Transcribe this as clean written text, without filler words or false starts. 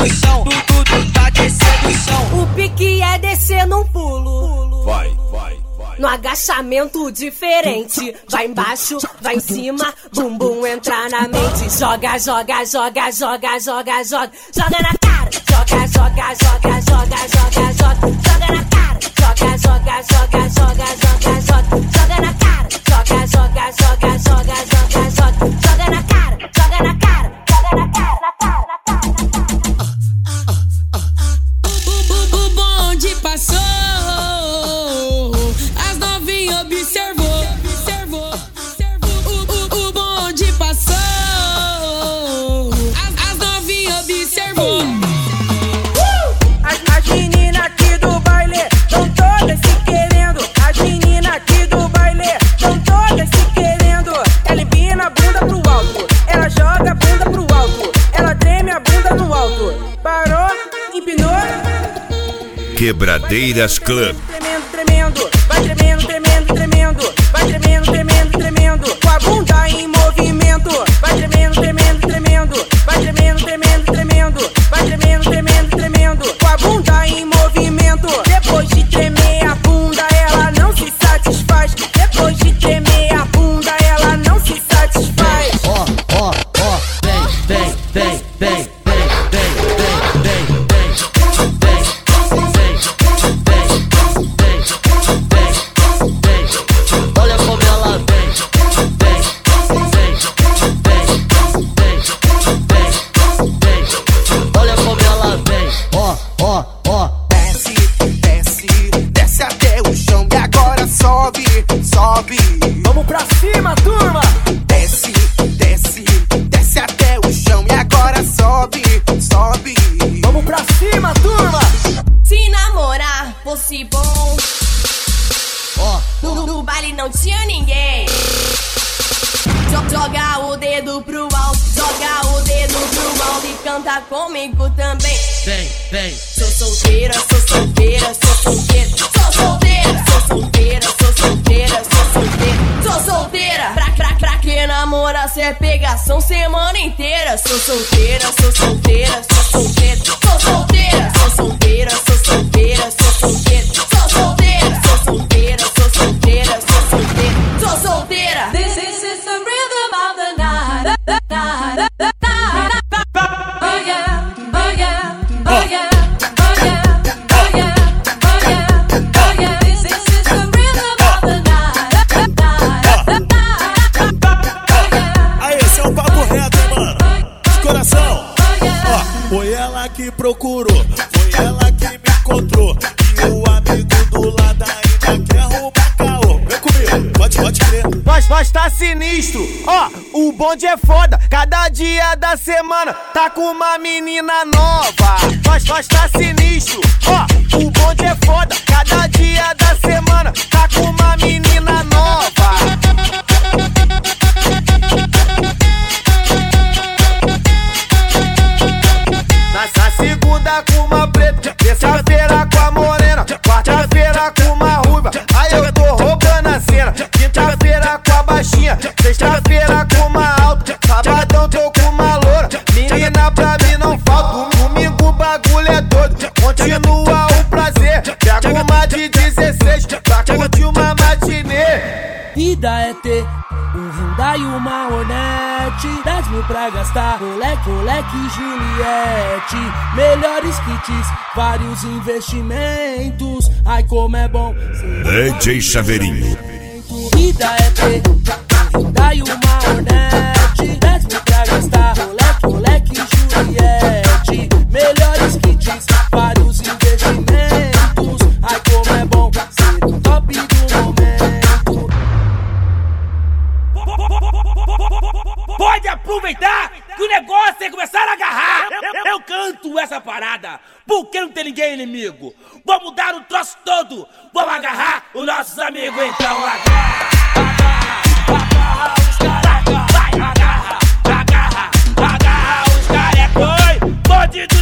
descendo o chão, tudo tá descendo o chão. O pique é descer num pulo. Vai. No agachamento diferente. Vai embaixo, vai em cima, bumbum entra na mente. Joga, joga, joga, joga, joga, joga. Joga na cara. Joga, joga, joga, joga, joga, joga. Joga na cara. Joga, joga, joga, joga, joga, joga. Joga na cara. Joga, joga, joga, joga, joga, joga. Joga na cara. Joga na cara. Joga na cara, na cara, na cara. O bonde passou. Observou. O bonde passou. As novinhas observou. As meninas aqui do baile tão todas se querendo. As meninas aqui do baile tão todas se querendo. Ela empina a bunda pro alto, ela joga a bunda pro alto, ela treme a bunda no alto. Parou, empinou. Quebradeiras Club. Tremendo, tremendo, vai tremendo, tremendo, tremendo. Vai tremendo, tremendo, tremendo. Com a bunda em movimento. Vai tremendo, tremendo, tremendo. Vai tremendo, tremendo, tremendo. Vai tremendo, tremendo, tremendo. Com a bunda em movimento. Depois de tremer a bunda, ela não se satisfaz. Depois de tremer a bunda, ela não se satisfaz. Vem. Olha como ela vem. Olha como ela vem. Desce até o chão e agora sobe. Vamos pra cima, turma. Desce até o chão e agora sobe. Vamos pra cima, turma. Se namorar fosse bom, no baile não tinha ninguém. Joga o dedo pro alto, joga o dedo pro alto e canta comigo também. Vem. Sou solteira, sou solteira, sou solteira, sou solteira, sou solteira, sou solteira, sou solteira, sou solteira. Pra que namora cê pegação semana inteira. Sou solteira, sou solteira, sou solteira, sou solteira, sou solteira, sou solteira, sou solteira, sou solteira, sou solteira, sou solteira, sou solteira, sou solteira. This is the rhythm of the night. Oh yeah, oh yeah, oh yeah, oh yeah, oh yeah, oh yeah, oh yeah. This is the rhythm of the night. Aí, esse é um papo reto, mano. De coração. Ó, foi ela que procurou, foi ela que me encontrou. E o amigo do lado ainda quer arrumar caô. Vem comigo, pode crer. Nós tá sinistro, ó, o bonde é foda. Cada dia da semana tá com uma menina nova. Nós tá sinistro, ó, o bonde é foda. Cada dia da semana tá com uma menina nova. Na segunda com uma preta, terça-feira com a morena, quarta-feira com uma ruiva, aí eu tô roubando a cena. Quinta-feira com a baixinha, sexta-feira com uma alta, sabadão tô com uma loura, menina pra mim não falta. Domingo o bagulho é doido, continua o prazer. Pega uma de 16 pra curtir uma matinê. Vida é ter um Hyundai e uma Hornet, 10 mil pra gastar, moleque Juliette. Melhores kits, vários investimentos. Ai como é bom DJ Chaveirinho. Vida é ter um Hyundai e uma Hornet, 10 mil pra gastar, moleque Juliette. Melhores kits, vários investimentos. Ai como é bom ser o top do momento. Pode aproveitar que o negócio é começar a agarrar. Eu canto essa parada porque não tem ninguém inimigo. Vamos dar o troço todo, vamos agarrar os nossos amigos. Então agarra os caras, vai, agarra os caras, pode do